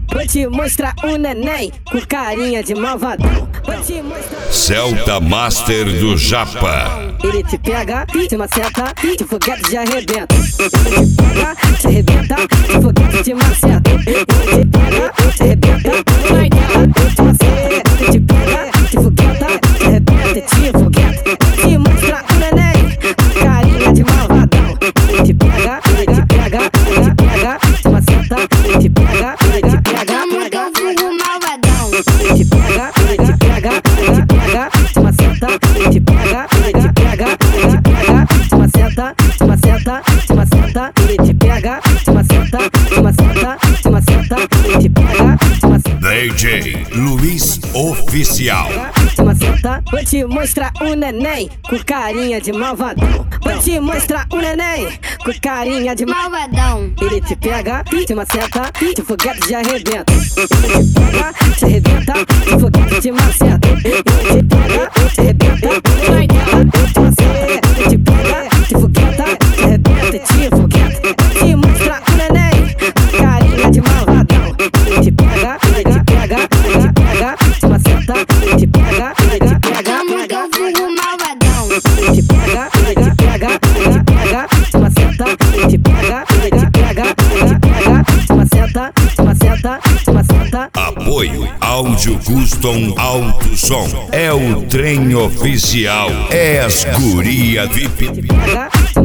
Vou te mostrar um neném com carinha de malvadão. Vou te mostrar Celta Master do Japa. Ele te pega, te maceta, te foguete te arrebenta. Ele te pega, te arrebenta, te foguete te maceta. Ele te pega, te arrebenta, vai dar, te maceta. Ele te pega, te fogueta, te arrebenta, te fogueta. Te mostra um neném com carinha de malvadão. Ele te pega, ele te pega, ele te pega, te maceta. Ele te pega, ele te pega, Vamos que eu fico malvadão. ele te pega, ele te pega, ele te pega, te maceta. Ele te pega, ele te pega, ele te pega, te maceta, te maceta, te maceta. Ele te pega, te maceta, te maceta, te maceta. Ele te pega, te maceta. DJ Luiz Oficial. Te maceta, vou te mostrar um neném com carinha de malvadão. Vou te mostrar um neném com carinha de Malvadão. Ele te pega, te maceta, te foguete te arrebenta. Ele te pega, te arrebenta, te foguete te maceta. Ele te pega, te arrebenta, vai dar, te maceta. Ele te pega, te fogueta, te arrebenta, te fogueta. Te mostra um neném com carinha de malvadão. Ele te pega, ele te pega, ele te pega, te maceta. Ele te pega, ele te pega, Vamos que eu fico malvadão. ele te pega, ele te pega, ele te pega, te maceta. Ele te pega, ele te pega, ele te pega, te maceta, te maceta, te maceta. Apoio Áudio Custom Alto Som. É o trem oficial. É as guria VIP. Pega,